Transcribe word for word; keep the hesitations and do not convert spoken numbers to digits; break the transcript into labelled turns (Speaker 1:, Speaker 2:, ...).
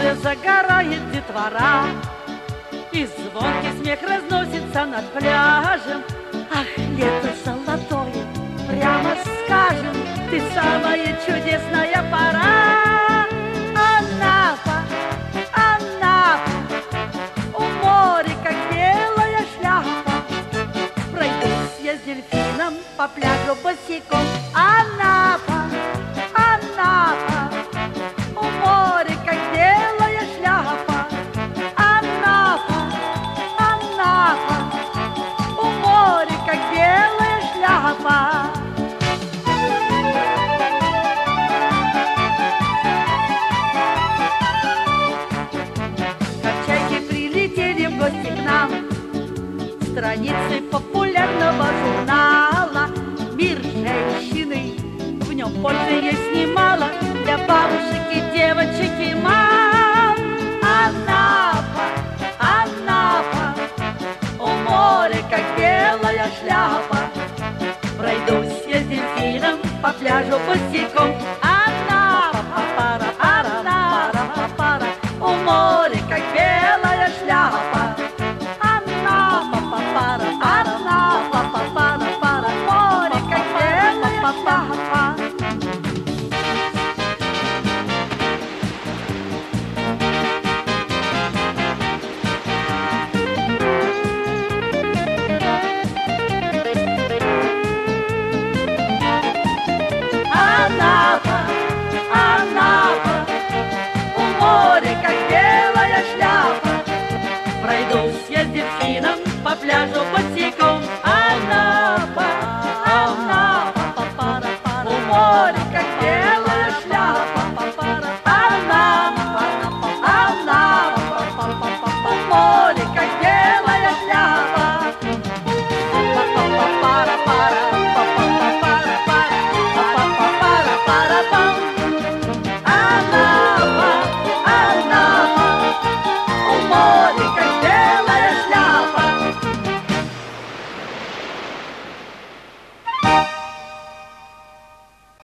Speaker 1: море загорает детвора, и звонкий смех разносится над пляжем. Ах, лето золотое, прямо скажем, ты самая чудесная пора. Анапа, Анапа, у моря, как белая шляпа. Пройдусь я с дельфином по пляжу босиком. Анапа, Анапа, у моря, как белая шляпа. Анапа, Анапа, у моря, как белая шляпа. Как чайки прилетели в гости к нам, страницы популярного журнала. Мир женщины, в нем пользы есть немало для бабушек и девочек и мам. Анапа, Анапа, у моря, как белая шляпа. Пройдусь я с дельфином по пляжу босиком. Анапа, пара, пара, пара, пара, у моря, как белая шляпа. Анапа, пара, пара, пара, пара, пара, море, как белая шляпа. Анапа, Анапа, у моря, как белая шляпа. Пройдусь я с дельфином по пляжу босиком. Анапа.